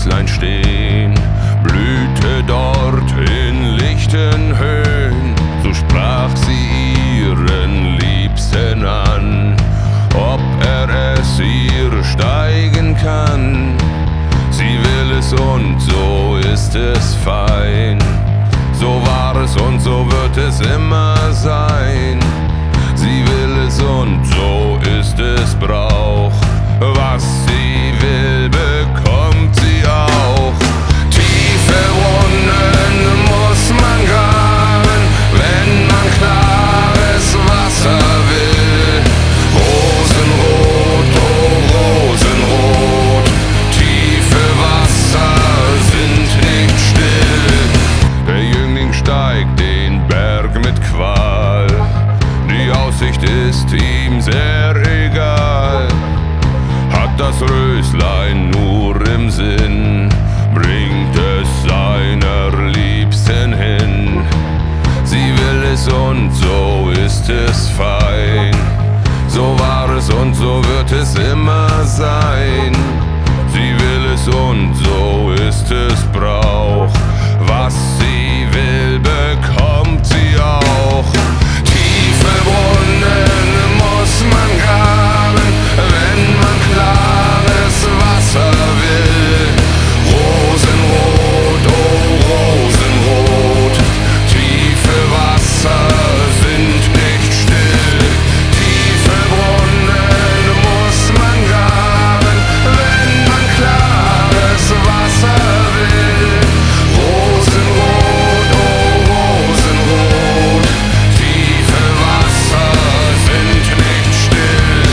Häuslein stehen, blühte dort in lichten Höhen. So sprach sie ihren Liebsten an, ob er es ihr steigen kann. Sie will es und so ist es fein. So war es und so wird es immer sein. Sie will es und so ist es Brauch. Was sie will, bekommt sie auch. Tiefe Brunnen muss man graben, wenn man klares Wasser will. Rosenrot, oh Rosenrot, tiefe Wasser sind nicht still. Der Jüngling steigt den Berg mit Qual, die Aussicht ist ihm sehr egal. Hat das Röslein nur im Sinn, bringt es seiner Liebsten hin. Sie will es und so ist es fein. So war es und so wird es immer sein. Sie will es und so ist es Brauch. Was sie will, bekommt sie auch. Tiefe Brunnen muss man graben, wenn man klares Wasser will. Rosenrot, oh Rosenrot, tiefe Wasser sind nicht still. Tiefe Brunnen muss man graben, wenn man klares Wasser will. Rosenrot, oh Rosenrot, tiefe Wasser sind nicht still.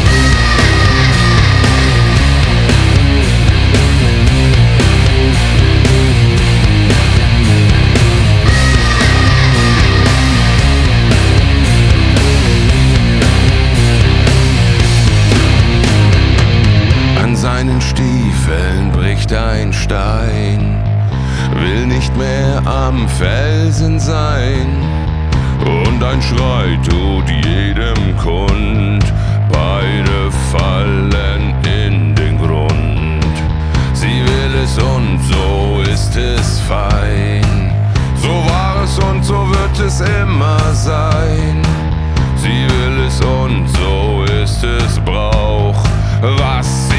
An seinen Stiefeln bricht ein Stein, will nicht mehr am Felsen sein. Und ein Schrei tut jedem kund, beide fallen in den Grund. Sie will es und so ist es fein. So war es und so wird es immer sein. Sie will es und so ist es Brauch. Was